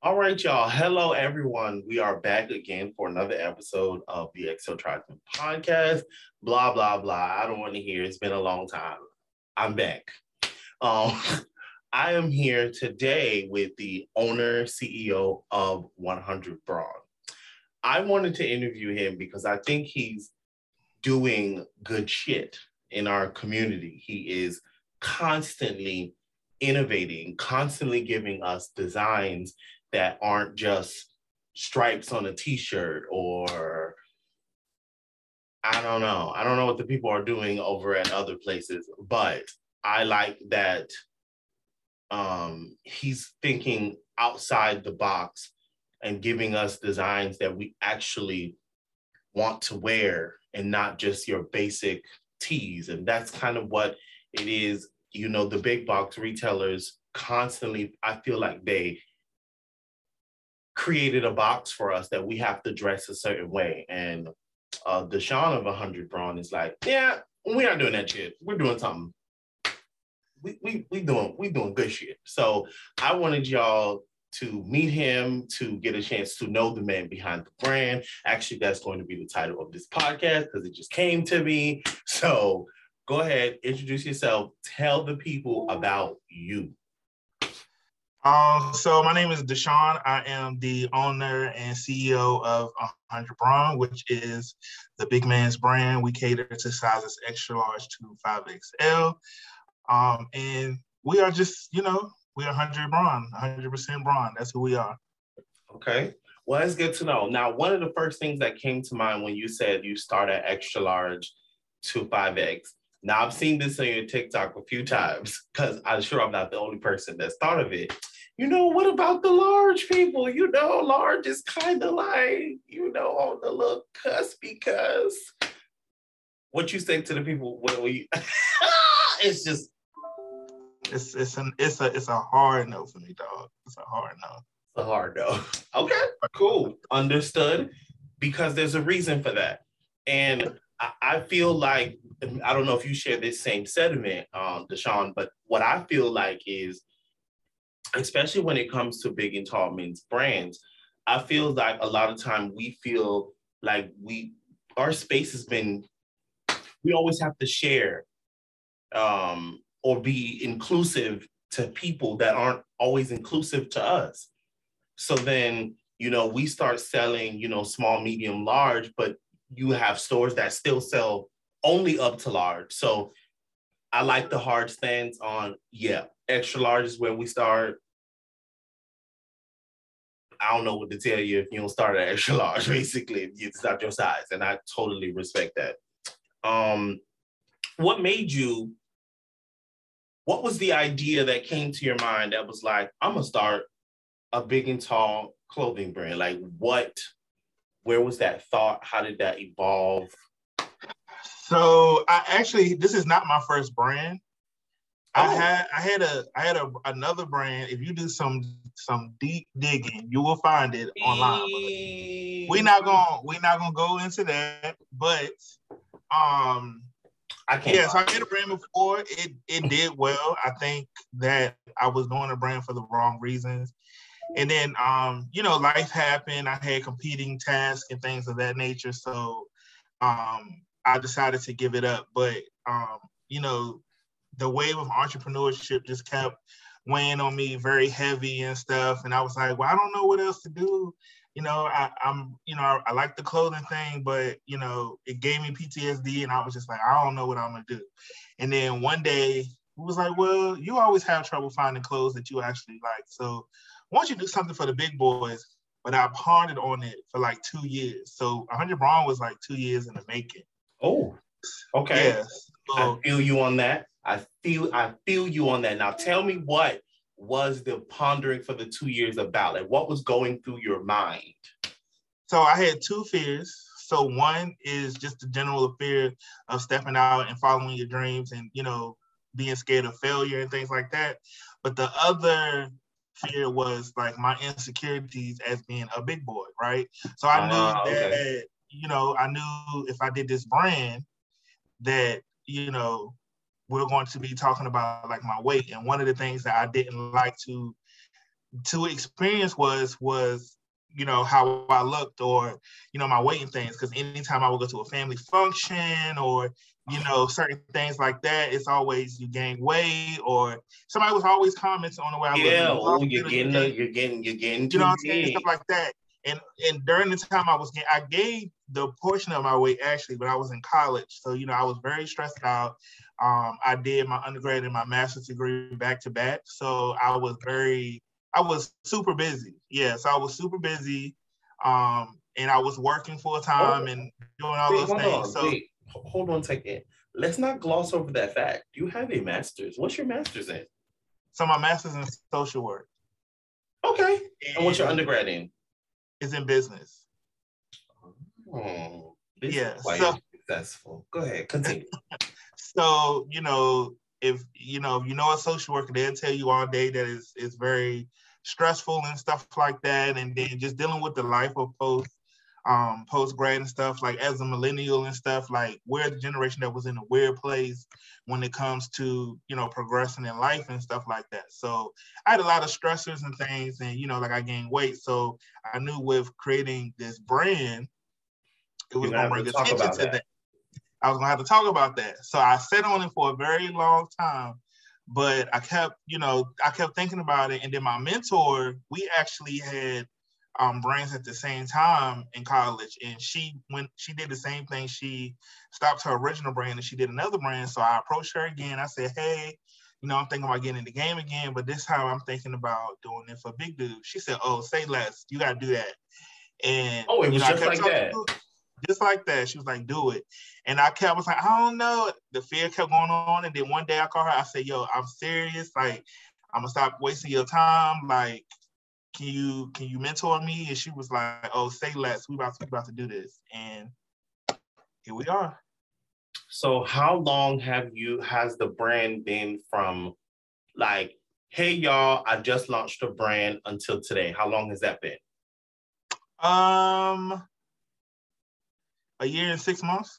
All right, y'all. Hello, everyone. We are back again for another episode of the Excel Tribesman podcast. Blah, blah, blah. I don't want to hear. It's been a long time. I'm back. Um, I am here today with the owner, CEO of 100 Brawn. I wanted to interview him because I think he's doing good shit in our community. He is constantly innovating, constantly giving us designs that aren't just stripes on a t-shirt or I don't know. I don't know what the people are doing over at other places, but I like that he's thinking outside the box and giving us designs that we actually want to wear and not just your basic tees. And that's kind of what it is. You know, the big box retailers constantly, I feel like they created a box for us that we have to dress a certain way. And Deshaun of 100 Brawn is like, yeah, we're not doing that shit. We're doing something. We doing good shit. So I wanted y'all to meet him, to get a chance to know the man behind the brand. Actually, that's going to be the title of this podcast because it just came to me. So go ahead, introduce yourself, tell the people about you. So my name is Deshaun. I am the owner and CEO of 100 Brawn, which is the big man's brand. We cater to sizes extra large to 5XL. And we are just, we are 100 Brawn, 100% Brawn. That's who we are. Okay. Well, it's good to know. Now, one of the first things that came to mind when you said you start at extra large to 5X. Now, I've seen this on your TikTok a few times because I'm sure I'm not the only person that's thought of it. You know, what about the large people? You know, large is kind of like, on the little cusp because what you say to the people when we, it's just. It's a hard no for me, dog. It's a hard no. It's a hard no. Okay, cool. Understood. Because there's a reason for that. And I feel like, I don't know if you share this same sentiment, Deshaun, but what I feel like is, especially when it comes to big and tall men's brands, I feel like a lot of time we feel like our space has been, we always have to share or be inclusive to people that aren't always inclusive to us. So then, we start selling, small, medium, large, but you have stores that still sell only up to large. So I like the hard stance on, extra large is where we start. I don't know what to tell you if you don't start at extra large, basically, if it's not your size. And I totally respect that. What was the idea that came to your mind that was like, I'm going to start a big and tall clothing brand? Like where was that thought? How did that evolve? So this is not my first brand. Oh. I had another brand. If you do some deep digging, you will find it online. We're not gonna go into that. But I had a brand before. It did well. I think that I was doing a brand for the wrong reasons. And then life happened. I had competing tasks and things of that nature. So I decided to give it up. But the wave of entrepreneurship just kept weighing on me very heavy and stuff. And I was like, well, I don't know what else to do. I like the clothing thing, but it gave me PTSD, and I was just like, I don't know what I'm gonna do. And then one day it was like, well, you always have trouble finding clothes that you actually like. So why don't you do something for the big boys? But I pondered on it for like 2 years. So 100 Brawn was like 2 years in the making. Oh, okay. Yes. I feel you on that. I feel you on that. Now tell me, what was the pondering for the 2 years about? Like, what was going through your mind? So I had two fears. So one is just the general fear of stepping out and following your dreams and, being scared of failure and things like that. But the other fear was like my insecurities as being a big boy, right? So I knew that, I knew if I did this brand that, we're going to be talking about like my weight. And one of the things that I didn't like to to experience was how I looked, or my weight and things. Because anytime I would go to a family function, or certain things like that, it's always you gain weight, or somebody was always commenting on the way I look. Yeah, oh, you're getting you know too what I'm saying, big. stuff like that. And during the time I gained the portion of my weight actually when I was in college. So I was very stressed out. I did my undergrad and my master's degree back to back. So I was super busy. Yes, I was super busy. And I was working full time and doing all those things. Hold on a second. Let's not gloss over that fact. You have a master's. What's your master's in? So my master's in social work. Okay. And what's your undergrad in? Is in business. Oh, this yeah. is quite successful. Go ahead, continue. So, if you know a social worker, they'll tell you all day that it's very stressful and stuff like that. And then just dealing with the life of post-grad and stuff, like as a millennial and stuff, like we're the generation that was in a weird place when it comes to, progressing in life and stuff like that. So I had a lot of stressors and things, and, like I gained weight. So I knew with creating this brand, it was going to bring attention to that. I was going to have to talk about that. So I sat on it for a very long time, but I kept thinking about it. And then my mentor, we actually had brands at the same time in college. And when she did the same thing, she stopped her original brand and she did another brand. So I approached her again. I said, hey, I'm thinking about getting in the game again, but this time I'm thinking about doing it for Big Dude. She said, oh, say less. You got to do that. And it was just like that. Just like that. She was like, do it. And I was like, I don't know. The fear kept going on. And then one day I called her. I said, yo, I'm serious. Like, I'm going to stop wasting your time. Like, can you mentor me? And she was like, oh, say less. We about to do this. And here we are. So how long has the brand been from like, hey, y'all, I just launched a brand until today? How long has that been? A year and 6 months.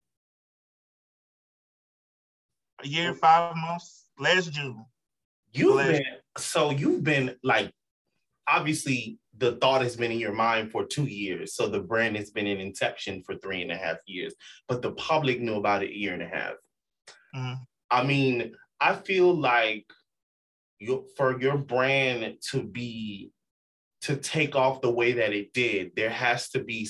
A year and 5 months. Last June. You've been like, obviously the thought has been in your mind for 2 years. So the brand has been in inception for 3.5 years, but the public knew about it a year and a half. Mm-hmm. I mean, I feel like for your brand to take off the way that it did, there has to be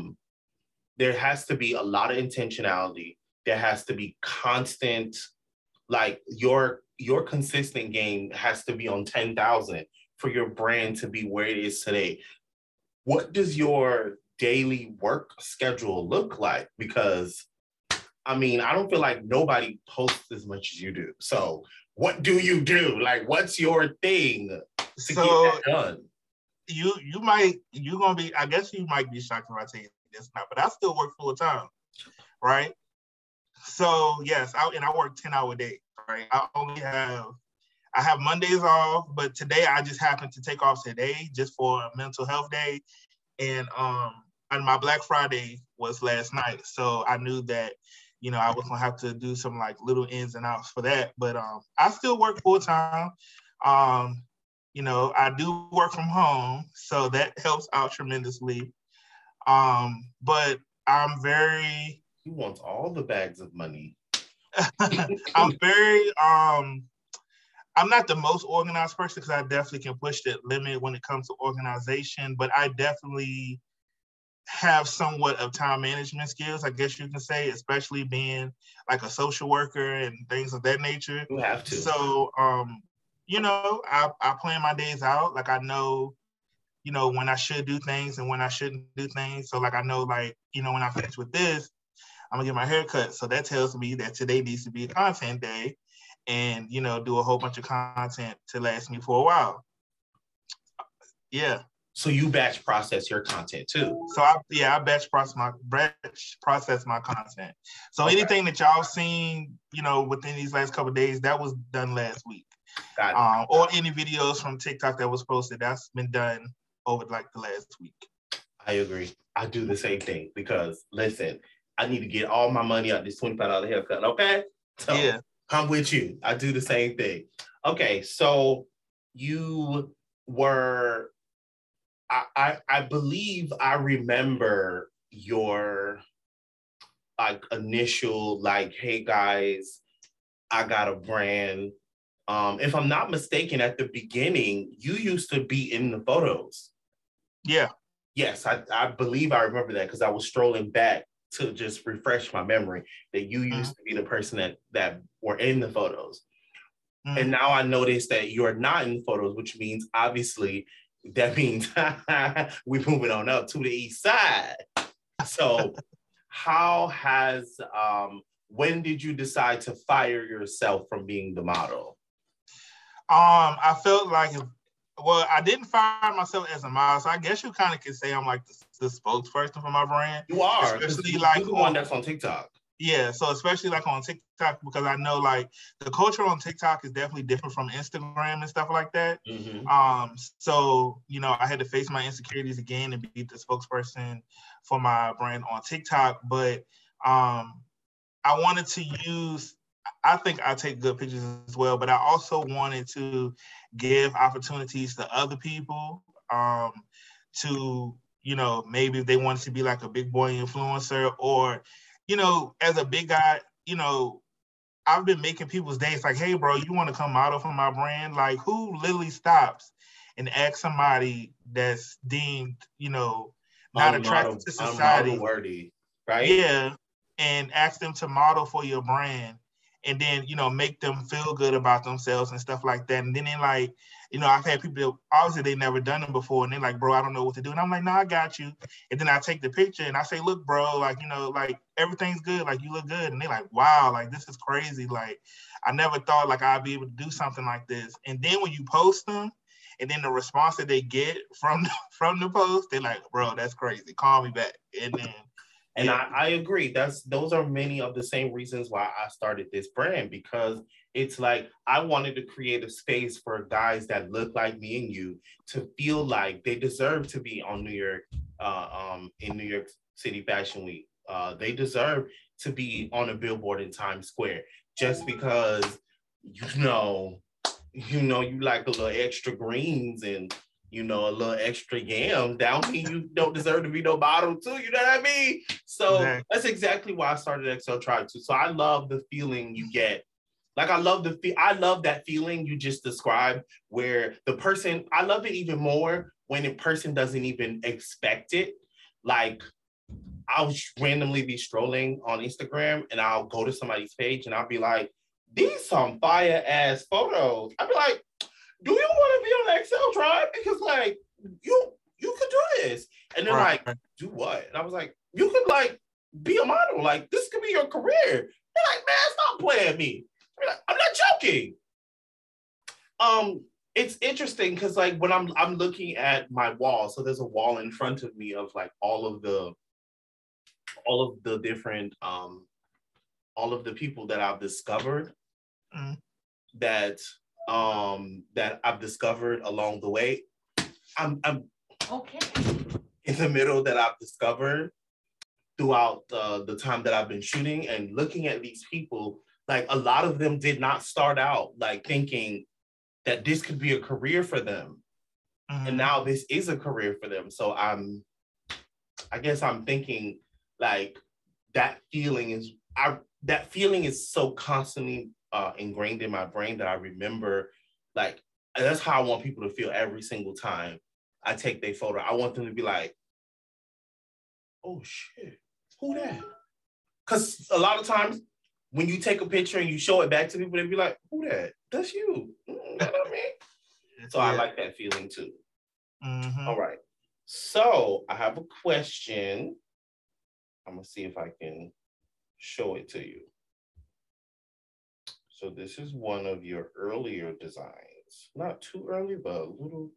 a lot of intentionality. There has to be constant, like your consistent game has to be on 10,000 for your brand to be where it is today. What does your daily work schedule look like? Because I mean, I don't feel like nobody posts as much as you do. So what do you do? Like, what's your thing to get that done? I guess you might be shocked if I tell you this now, but I still work full time, right? So yes, I work 10-hour days, right? I have Mondays off, but today I just happened to take off today just for a mental health day. And my Black Friday was last night. So I knew that, I was gonna have to do some like little ins and outs for that. But I still work full time. I do work from home, so that helps out tremendously. But I'm very... He wants all the bags of money. I'm very... I'm not the most organized person because I definitely can push that limit when it comes to organization, but I definitely have somewhat of time management skills, I guess you can say, especially being like a social worker and things of that nature. You have to. So, I plan my days out. Like I know, when I should do things and when I shouldn't do things. So like I know, like, when I finish with this, I'm gonna get my hair cut. So that tells me that today needs to be a content day. And, do a whole bunch of content to last me for a while. Yeah. So you batch process your content too? So I batch process my content. So anything that y'all seen, within these last couple of days, that was done last week. Got it. Or any videos from TikTok that was posted, that's been done over like the last week. I agree. I do the same thing because listen, I need to get all my money out this $25 haircut. Okay. So yeah. I'm with you. I do the same thing. Okay, so were I believe I remember your like initial like, hey guys, I got a brand. If I'm not mistaken, at the beginning, you used to be in the photos. Yeah. Yes, I believe I remember that because I was strolling back to just refresh my memory that you used to be the person that were in the photos. And now I notice that you're not in the photos, which means obviously that means we're moving on up to the east side. So how has when did you decide to fire yourself from being the model? I felt like I didn't fire myself as a model, so I guess you kind of can say I'm like the spokesperson for my brand. You are, especially you're like the one that's on TikTok. Yeah, so especially like on TikTok, because I know like the culture on TikTok is definitely different from Instagram and stuff like that. Mm-hmm. So you know, I had to face my insecurities again and be the spokesperson for my brand on TikTok. But I wanted to use. I think I take good pictures as well, but I also wanted to give opportunities to other people to, you know, maybe if they wanted to be like a big boy influencer or, you know, as a big guy, you know, I've been making people's days like, hey, bro, you want to come model for my brand? Like, who literally stops and asks somebody that's deemed, you know, not attracted to society, worthy, right? Yeah, and ask them to model for your brand, and then, you know, make them feel good about themselves and stuff like that. And then they like, you know, I've had people that obviously they never done it before, and they're like, bro, I don't know what to do. And I'm like, no, I got you. And then I take the picture and I say, look, bro, like, you know, like everything's good, like you look good. And they're like, wow, like this is crazy. Like I never thought like I'd be able to do something like this. And then when you post them, and then the response that they get from the post, they're like, bro, that's crazy. Call me back. And then and I agree. Those are many of the same reasons why I started this brand, because it's like I wanted to create a space for guys that look like me and you to feel like they deserve to be on New York, in New York City Fashion Week. They deserve to be on a billboard in Times Square just because you like a little extra greens and a little extra yams. That don't mean you don't deserve to be no model too. You know what I mean? So That's exactly why I started XL Tribe too. So I love the feeling you get. Like I love that feeling you just described, where the person. I love it even more when a person doesn't even expect it. Like I'll randomly be strolling on Instagram and I'll go to somebody's page and I'll be like, "These some fire ass photos." I'll be like, do you want to be on the XL Tribe? Because like you could do this. And they're like, do what? And I was like, you could like be a model. Like this could be your career. They're like, man, stop playing me. I'm not joking. It's interesting because like when I'm looking at my wall, so there's a wall in front of me of like all of the different all of the people that I've discovered that I've discovered along the way. I'm okay in the middle that I've discovered throughout the time that I've been shooting, and looking at these people, like a lot of them did not start out like thinking that this could be a career for them. And now this is a career for them. So I guess I'm thinking like that feeling is so constantly ingrained in my brain that I remember, like, that's how I want people to feel every single time I take their photo. I want them to be like, oh shit, who that? Because a lot of times when you take a picture and you show it back to people, they'll be like, who that? That's you. You know what I mean? So I like that feeling too. All right. So I have a question. I'm going to see if I can show it to you. So this is one of your earlier designs. Not too early, but a little.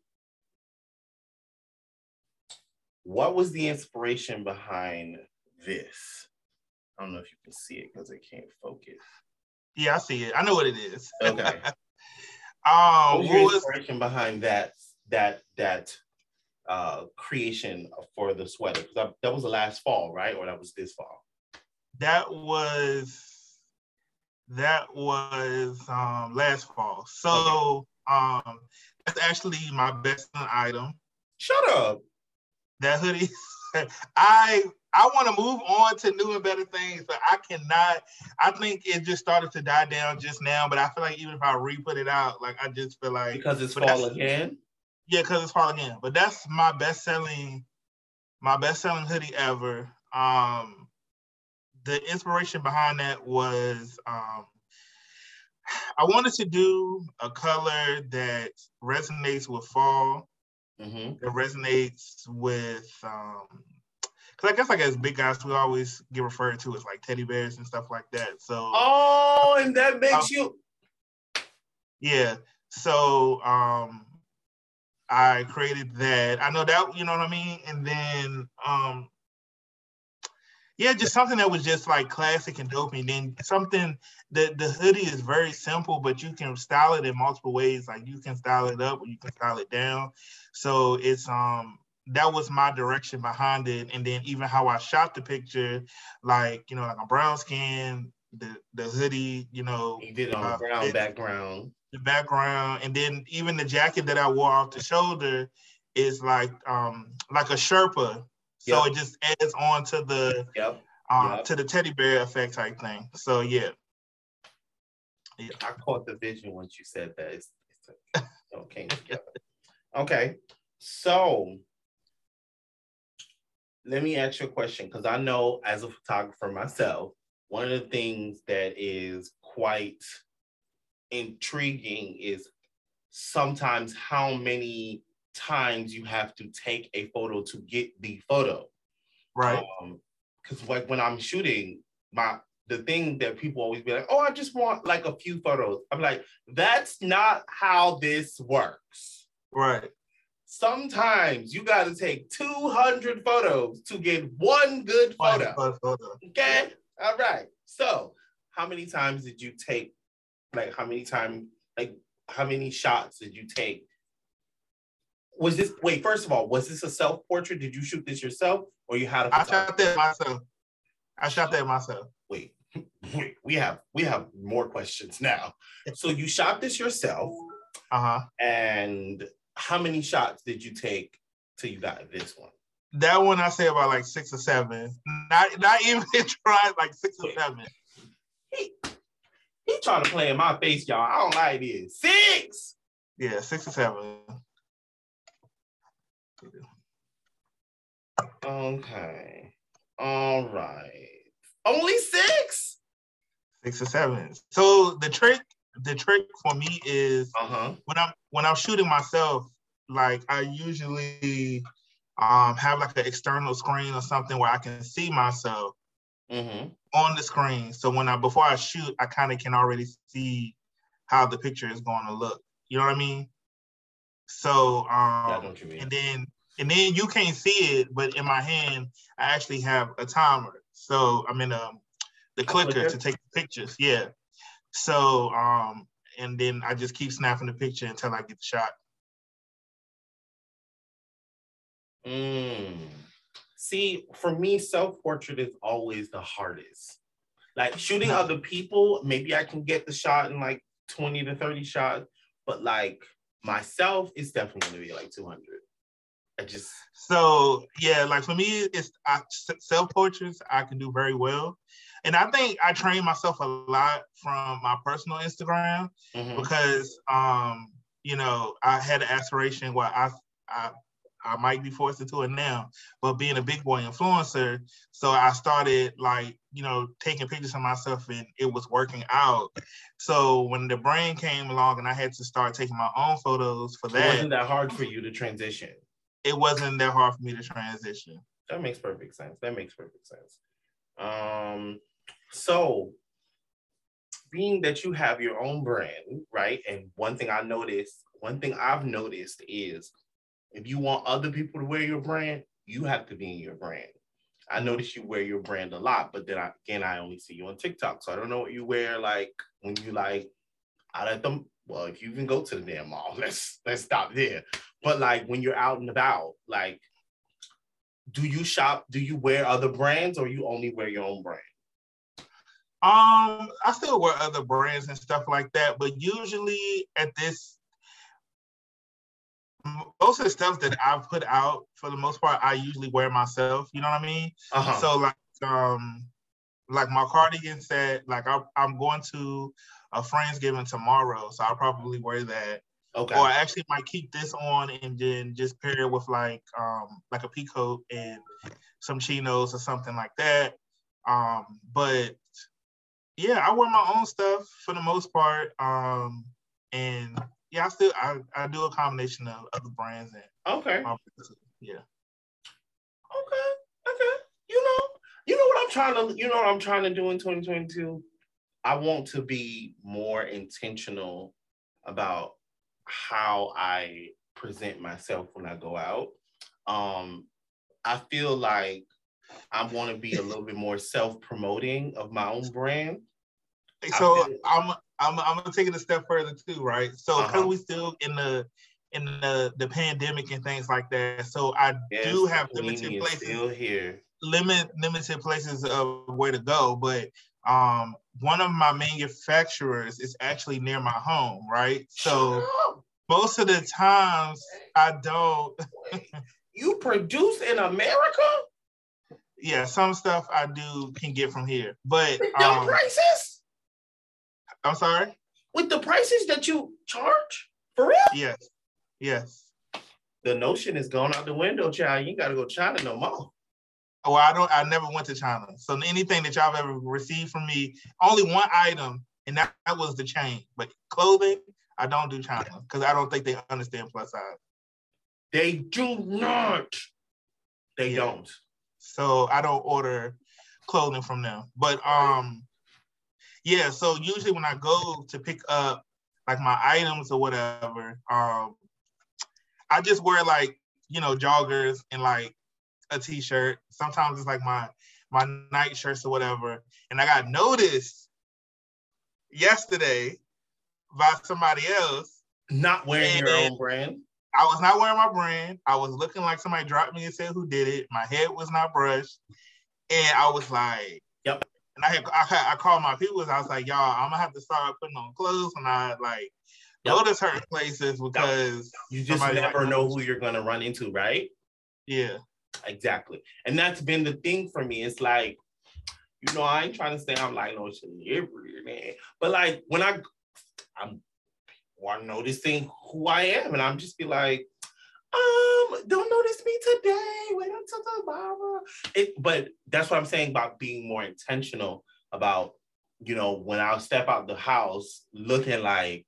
What was the inspiration behind this? I don't know if you can see it because it can't focus. Yeah, I see it. I know what it is. Okay. What was your inspiration behind that creation for the sweater? Because that was the last fall, right? Or that was this fall? That was last fall. So That's actually my best item. Shut up. That hoodie. I want to move on to new and better things, but I cannot. I think it just started to die down just now, but I feel like even if I re-put it out, like I just feel like because it's fall again. Yeah, because it's fall again. But that's my best selling hoodie ever. The inspiration behind that was I wanted to do a color that resonates with fall, that resonates with because I guess like as big guys we always get referred to as like teddy bears and stuff like that. So and that makes you so I created that. I know that, you know what I mean? And then just something that was just like classic and dope. And then something that the hoodie is very simple, but you can style it in multiple ways. Like you can style it up or you can style it down. So it's that was my direction behind it. And then even how I shot the picture, like, you know, like a brown skin, the hoodie, you know. You did it on a brown background. The background, and then even the jacket that I wore off the shoulder is like a Sherpa. So it just adds on to the to the teddy bear effect type thing. So yeah. I caught the vision once you said that. It's came together. Okay, so let me ask you a question, because I know as a photographer myself, one of the things that is quite intriguing is sometimes how many times you have to take a photo to get the photo. Right. Because like when I'm shooting, the thing that people always be like, oh, I just want like a few photos. I'm like, that's not how this works. Right. Sometimes you got to take 200 photos to get one good photo. Okay? All right. So how many times did you take, like how many shots did you take? First of all, was this a self-portrait? Did you shoot this yourself or you had a photographer? I shot that myself. Wait, we have more questions now. So you shot this yourself. And how many shots did you take till you got this one? That one I say about like 6 or 7. Not even trying, like 6 or 7. He trying to play in my face, y'all. I don't like this. 6. Yeah, 6 or 7. Okay. All right. Only 6? 6 or 7. So the trick for me is when I'm shooting myself, like I usually have like an external screen or something where I can see myself on the screen. So before I shoot, I kind of can already see how the picture is going to look. You know what I mean? So I know what you mean. and then you can't see it, but in my hand I actually have a timer. So I'm in the clicker to take the pictures. Yeah. So and then I just keep snapping the picture until I get the shot. See, for me, self-portrait is always the hardest. Like shooting other people, maybe I can get the shot in like 20 to 30 shots, but like myself, it's definitely gonna be like 200. So yeah, like for me, it's self-portraits I can do very well. And I think I train myself a lot from my personal Instagram because you know, I had an aspiration where I might be forced into it now, but being a big boy influencer, so I started like, you know, taking pictures of myself and it was working out. So when the brand came along and I had to start taking my own photos for that. It wasn't that hard for you to transition. It wasn't that hard for me to transition. That makes perfect sense. So being that you have your own brand, right? And one thing I've noticed is if you want other people to wear your brand, you have to be in your brand. I notice you wear your brand a lot, but then I only see you on TikTok. So I don't know what you wear like when you like out at them. Well, if you even go to the damn mall, let's stop there. But like when you're out and about, like, do you shop? Do you wear other brands or you only wear your own brand? I still wear other brands and stuff like that, but usually most of the stuff that I've put out, for the most part, I usually wear myself. You know what I mean? So like my cardigan set, like I'm going to a Friendsgiving tomorrow, so I'll probably wear that. Okay. Or I actually might keep this on and then just pair it with like a peacoat and some chinos or something like that. But yeah, I wear my own stuff for the most part. And yeah, I do a combination of other brands and okay. Yeah. Okay. You know what I'm trying to do in 2022? I want to be more intentional about how I present myself when I go out. I feel like I want to be a little bit more self-promoting of my own brand. So I'm gonna take it a step further too, right? So because we still in the pandemic and things like that, so I do have limited places. Still here. Limited places of where to go, but one of my manufacturers is actually near my home, right? So most of the times I don't. You produce in America? Yeah, some stuff I can get from here, but with the prices? I'm sorry? With the prices that you charge? For real? Yes. The notion is going out the window, child. You ain't gotta go to China no more. Oh, I never went to China. So anything that y'all have ever received from me, only one item, and that was the chain. But clothing, I don't do China because I don't think they understand plus size. They do not. They don't. So I don't order clothing from them. But yeah, so usually when I go to pick up like my items or whatever, I just wear like, joggers and like a t-shirt. Sometimes it's like my night shirts or whatever. And I got noticed yesterday by somebody else. Not wearing your own brand? I was not wearing my brand. I was looking like somebody dropped me and said who did it. My head was not brushed. And I was like, yep. And I called my people. I was like, y'all, I'm gonna have to start putting on clothes when I like go to certain places because you just never know who you're gonna run into, right? Yeah. Exactly. And that's been the thing for me. It's like, I ain't trying to say I'm like no celebrity, man. But like when I'm noticing who I am, and I'm just be like, don't notice me today. Wait until tomorrow. But that's what I'm saying about being more intentional about, when I step out the house looking like,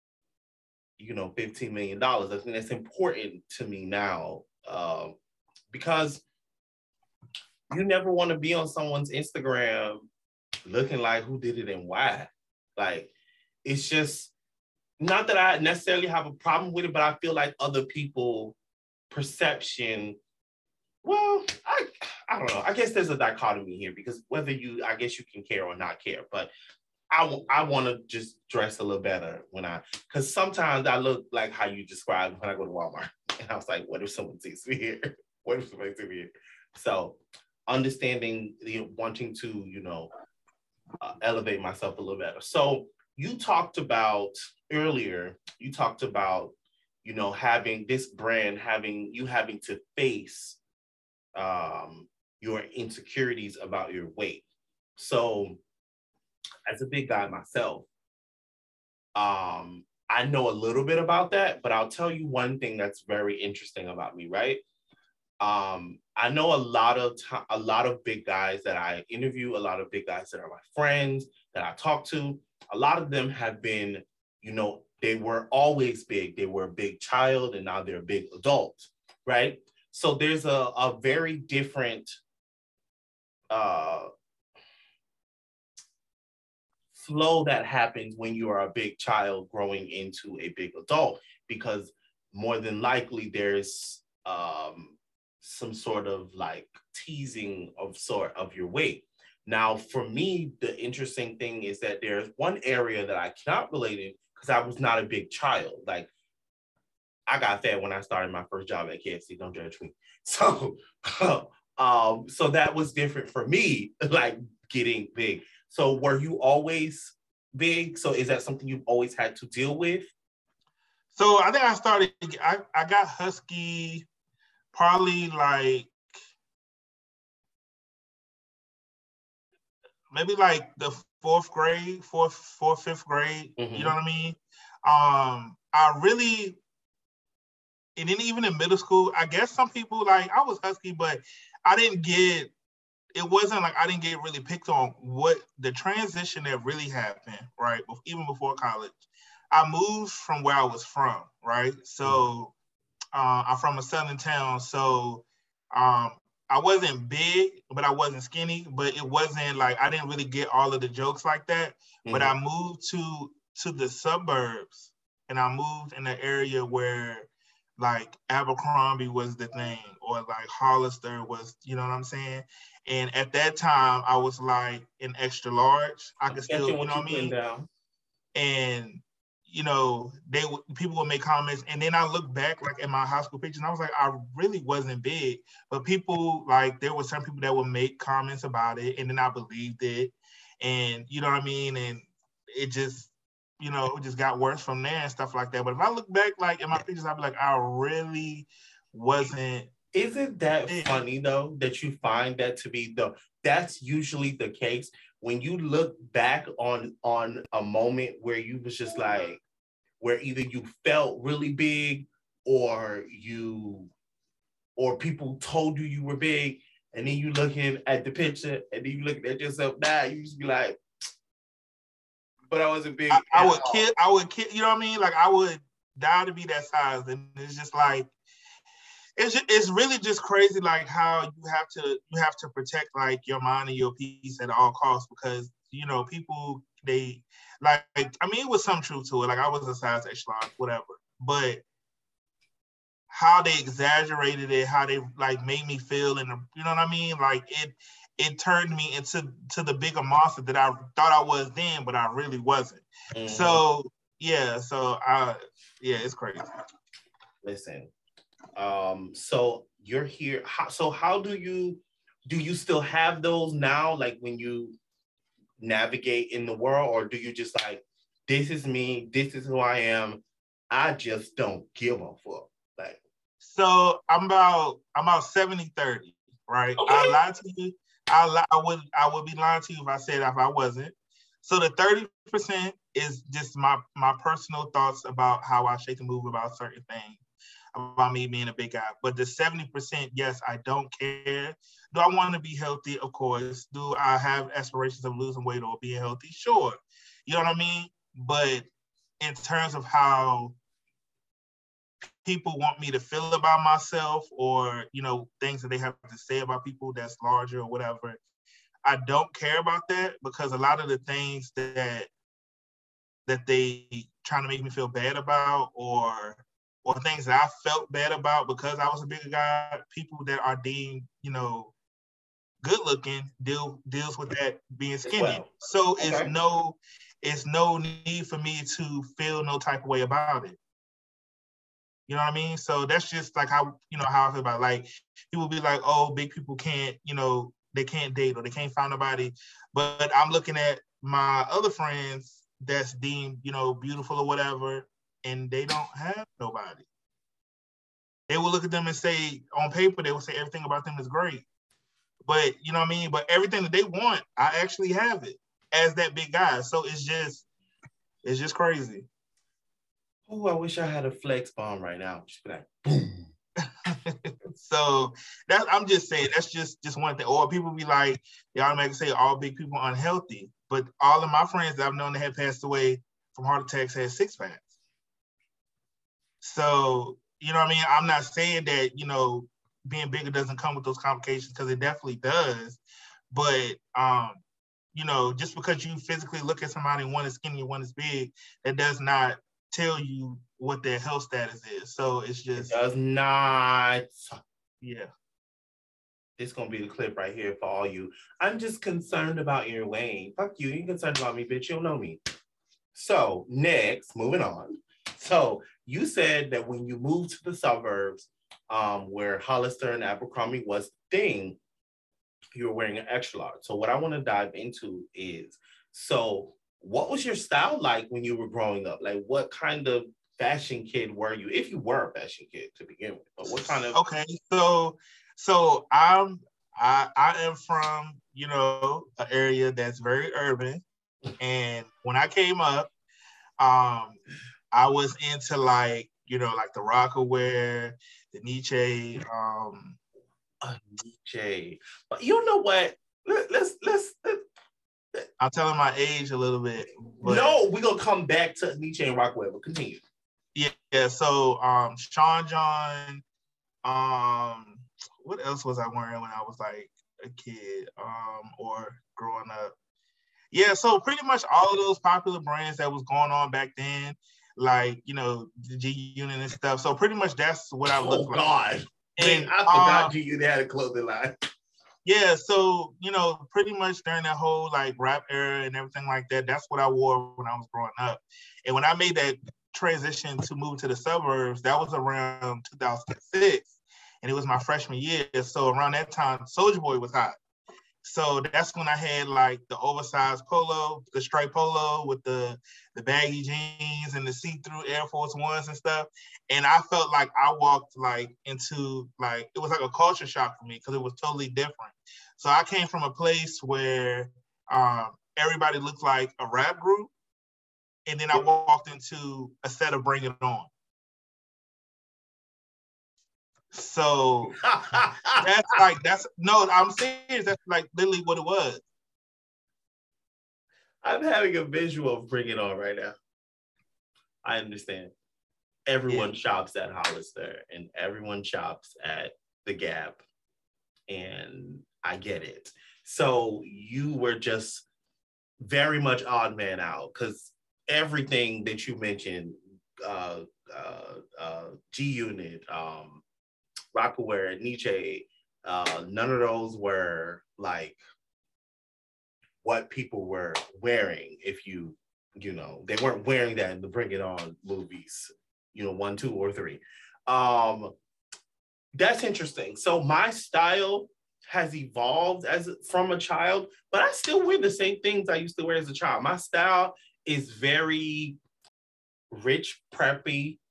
$15 million. I think that's important to me now. Because you never want to be on someone's Instagram looking like who did it and why. Like, it's just not that I necessarily have a problem with it, but I feel like other people perception, well, I don't know. I guess there's a dichotomy here because I guess you can care or not care, but I want to just dress a little better because sometimes I look like how you described when I go to Walmart. And I was like, what if someone sees me here? What if somebody sees me here? So understanding wanting to, elevate myself a little better. So you talked about earlier, having this brand, having to face your insecurities about your weight. So as a big guy myself, I know a little bit about that, but I'll tell you one thing that's very interesting about me, right? I know a lot of big guys that I interview, a lot of big guys that are my friends that I talk to. A lot of them have been, they were always big. They were a big child and now they're a big adult, right? So there's a very different flow that happens when you are a big child growing into a big adult, because more than likely there's some sort of like teasing of your weight. Now, for me, the interesting thing is that there's one area that I cannot relate in because I was not a big child. Like, I got fat when I started my first job at KFC. Don't judge me. So, so that was different for me, like getting big. So, were you always big? So, is that something you've always had to deal with? So I think I got husky probably like maybe like the fourth, fifth grade. Mm-hmm. You know what I mean? I really, and then even in middle school, I guess some people like I was husky, but I didn't get. It wasn't like I didn't get really picked on. What the transition that really happened, right? Even before college, I moved from where I was from, right? So I'm from a southern town, so I wasn't big, but I wasn't skinny. But it wasn't like I didn't really get all of the jokes like that. Mm-hmm. But I moved to the suburbs, and I moved in an area where like Abercrombie was the thing, or like Hollister was, you know what I'm saying? And at that time, I was like an extra large. I could still, you know what I mean? And you know, people would make comments, and then I look back like at my high school pictures, and I was like, I really wasn't big, but people like there were some people that would make comments about it, and then I believed it, and you know what I mean, and it just, you know, it just got worse from there and stuff like that. But if I look back like in my pictures, I'd be like, I really wasn't. Isn't that funny though that you find that to be that's usually the case when you look back on a moment where you was just like, where either you felt really big or people told you were big, and then you looking at the picture and then you looking at yourself now, you just be like, but I wasn't big. I would kill, you know what I mean? Like I would die to be that size. And it's just like, it's really just crazy, like how you have to protect like your mind and your peace at all costs, because you know people, they like, I mean, it was some truth to it. Like I was a size extra large, whatever, but how they exaggerated it, how they like made me feel, and you know what I mean? Like it turned me into the bigger monster that I thought I was then, but I really wasn't. Mm-hmm. So yeah, it's crazy. Listen. So you're here. How do you still have those now? Like when you navigate in the world, or do you just like, this is me, this is who I am, I just don't give a fuck? Like, so I'm about 70-30, right? Okay. I lied to you. I would be lying to you if I said if I wasn't. So the 30% is just my personal thoughts about how I shake and move about certain things, about me being a big guy. But the 70%, yes, I don't care. Do I want to be healthy? Of course. Do I have aspirations of losing weight or being healthy? Sure. You know what I mean? But in terms of how people want me to feel about myself, or, you know, things that they have to say about people that's larger or whatever, I don't care about that, because a lot of the things that they trying to make me feel bad about, or things that I felt bad about because I was a bigger guy, people that are deemed, you know, good looking deals with that being skinny. Well, so okay. It's no need for me to feel no type of way about it. You know what I mean? So that's just like how, you know, how I feel about it. Like people be like, oh, big people can't, you know, they can't date or they can't find nobody. But I'm looking at my other friends that's deemed, you know, beautiful or whatever, and they don't have nobody. They will look at them and say, on paper, they will say everything about them is great. But, you know what I mean? But everything that they want, I actually have it as that big guy. So it's just crazy. Oh, I wish I had a flex bomb right now. Just be like, boom. So I'm just saying, that's just one thing. Or people be like, they automatically say all big people are unhealthy. But all of my friends that I've known that have passed away from heart attacks had six packs. So, you know what I mean? I'm not saying that, you know, being bigger doesn't come with those complications, because it definitely does. But, you know, just because you physically look at somebody and one is skinny and one is big, that does not tell you what their health status is. So it's just... It does not. Yeah. It's going to be the clip right here for all you. I'm just concerned about your weight. Fuck you. You ain't concerned about me, bitch. You don't know me. So next, moving on. So you said that when you moved to the suburbs, where Hollister and Abercrombie was the thing, you were wearing an extra large. So what I want to dive into is, so what was your style like when you were growing up? Like what kind of fashion kid were you, if you were a fashion kid to begin with? But what kind of? Okay, so I am from, you know, an area that's very urban, and when I came up, I was into like, you know, like the Rockaware, the Nietzsche. Nietzsche. But you know what? Let's I'm telling my age a little bit, but no, we're gonna come back to Nietzsche and Rockwell, but continue. yeah. So Sean John, what else was I wearing when I was like a kid, or growing up? Yeah, so pretty much all of those popular brands that was going on back then, like, you know, the G Unit and stuff. So pretty much that's what I looked like. Oh God. And I forgot G Unit had a clothing line. yeah, so, you know, pretty much during that whole like rap era and everything like that, that's what I wore when I was growing up. And when I made that transition to move to the suburbs, that was around 2006. And it was my freshman year. So around that time, Soulja Boy was hot. So that's when I had like the oversized polo, the striped polo with the baggy jeans and the see-through Air Force Ones and stuff. And I felt like I walked like into like, it was like a culture shock for me because it was totally different. So I came from a place where everybody looked like a rap group. And then I walked into a set of Bring It On. So I'm serious. That's like literally what it was. I'm having a visual of Bring It On right now. I understand. Everyone shops at Hollister and everyone shops at the Gap, and I get it. So you were just very much odd man out because everything that you mentioned, G Unit, Rockaware, Nietzsche, none of those were like what people were wearing. If you know, they weren't wearing that in the Bring It On movies, you know, 1, 2, or 3. That's interesting. So my style has evolved from a child, but I still wear the same things I used to wear as a child. My style is very rich, preppy,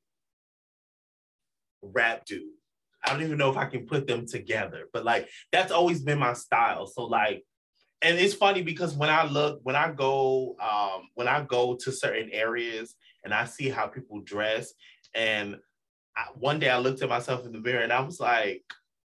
rap dude. I don't even know if I can put them together, but like that's always been my style. So like, and it's funny because when I go to certain areas and I see how people dress, and one day I looked at myself in the mirror and I was like,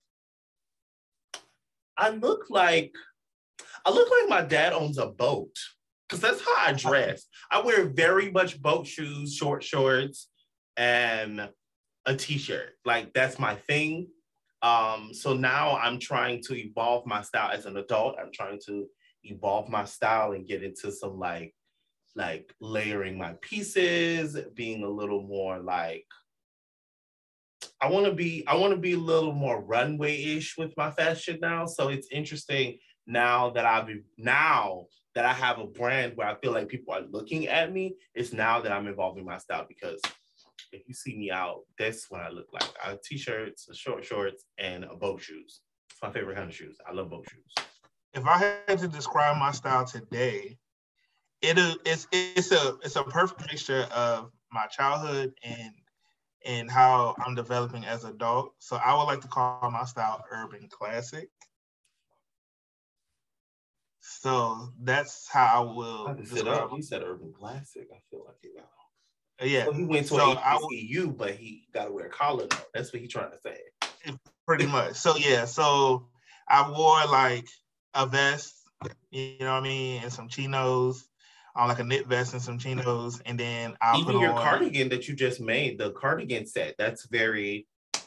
I look like my dad owns a boat, because that's how I dress. I wear very much boat shoes, short shorts, and a t-shirt. Like that's my thing. So now I'm trying to evolve my style as an adult. I'm trying to evolve my style and get into some like layering my pieces, being a little more like, I want to be a little more runway-ish with my fashion now. So it's interesting now that I have a brand where I feel like people are looking at me. It's now that I'm evolving my style, because if you see me out, that's what I look like. I have t-shirts, short shorts, and boat shoes. It's my favorite kind of shoes. I love boat shoes. If I had to describe my style today, it's a perfect mixture of my childhood and how I'm developing as an adult. So I would like to call my style urban classic. So that's how I will describe. He said urban classic. I feel like it now. Yeah. So he went to an HBCU, but he got to wear a collar though. That's what he's trying to say. Pretty much. So yeah. So I wore like a vest, you know what I mean, and some chinos, like a knit vest and some chinos, and then I'll even put your on cardigan that you just made, the cardigan set. That's joggers.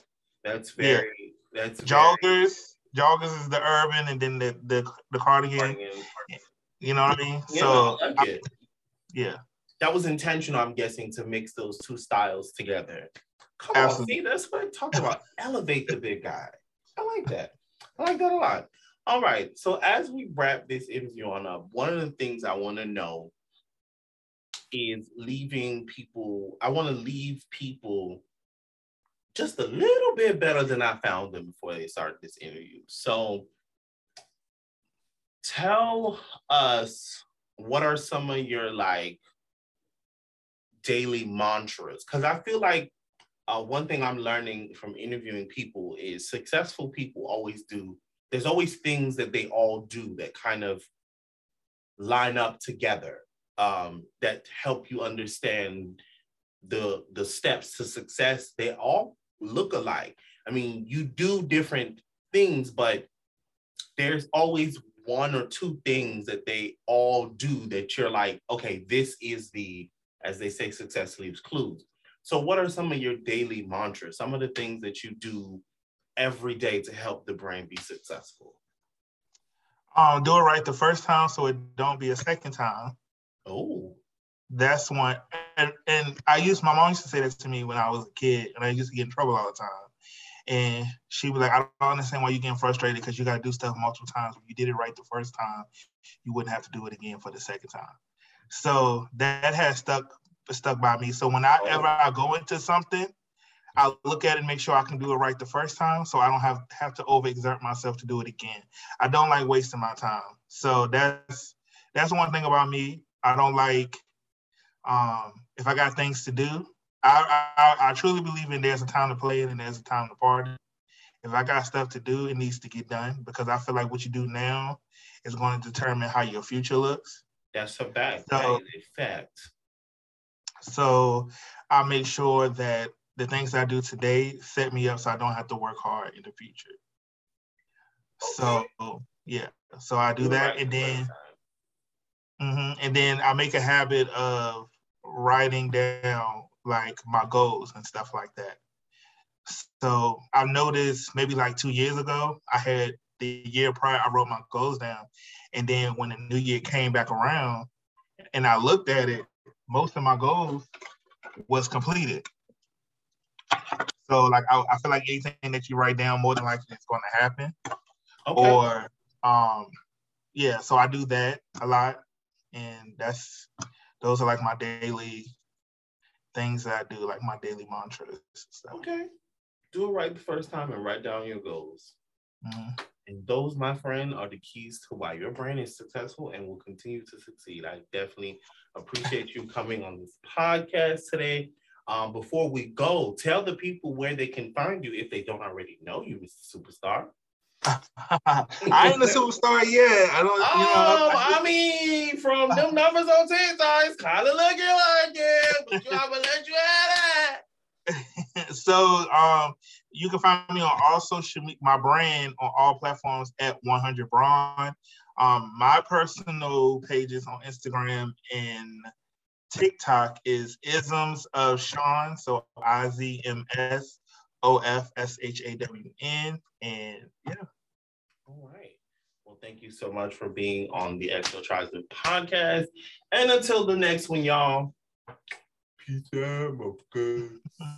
Joggers is the urban, and then the cardigan. You know what I mean? Yeah, so I like it. Yeah. That was intentional, I'm guessing, to mix those two styles together. Come on, see, that's what I'm talking about. Elevate the big guy. I like that. I like that a lot. All right. So as we wrap this interview on up, one of the things I want to know is I want to leave people just a little bit better than I found them before they started this interview. So tell us, what are some of your like daily mantras? Because I feel like one thing I'm learning from interviewing people is successful people always do. There's always things that they all do that kind of line up together, that help you understand the steps to success. They all look alike. I mean, you do different things, but there's always one or two things that they all do that you're like, okay, this is the, as they say, success leaves clues. So what are some of your daily mantras, some of the things that you do every day to help the brain be successful? Do it right the first time so it don't be a second time. Oh. That's one. And my mom used to say that to me when I was a kid, and I used to get in trouble all the time. And she was like, I don't understand why you're getting frustrated, because you got to do stuff multiple times. If you did it right the first time, you wouldn't have to do it again for the second time. So that has stuck by me. So whenever I go into something, I look at it and make sure I can do it right the first time, so I don't have to overexert myself to do it again. I don't like wasting my time. So that's one thing about me. I don't like, if I got things to do, I truly believe in there's a time to play and there's a time to party. If I got stuff to do, it needs to get done, because I feel like what you do now is going to determine how your future looks. That's a fact. So, that is a fact. So I make sure that the things I do today set me up so I don't have to work hard in the future. Okay. So yeah, so I do that, and then and then I make a habit of writing down like my goals and stuff like that. So I noticed maybe like 2 years ago, I had the year prior, I wrote my goals down. And then when the new year came back around and I looked at it, most of my goals was completed. So like I feel like anything that you write down, more than likely it's going to happen. Okay. Or yeah, so I do that a lot, and those are like my daily things that I do, like my daily mantras. Stuff. Okay, do it right the first time and write down your goals. And those, my friend, are the keys to why your brain is successful and will continue to succeed. I definitely appreciate you coming on this podcast today. Before we go, tell the people where they can find you if they don't already know you, Mr. Superstar. I ain't a superstar yet. I don't. I mean, from them numbers on TikTok, it's kind of looking like it, but I'm gonna let you have that. So, you can find me on all social media, my brand on all platforms at 100 Braun. My personal pages on Instagram and TikTok is Isms of Shawn, so IZMSOFSHAWN, and yeah. All right. Well, thank you so much for being on the Exo Tribe podcast. And until the next one, y'all. Peace out, my good.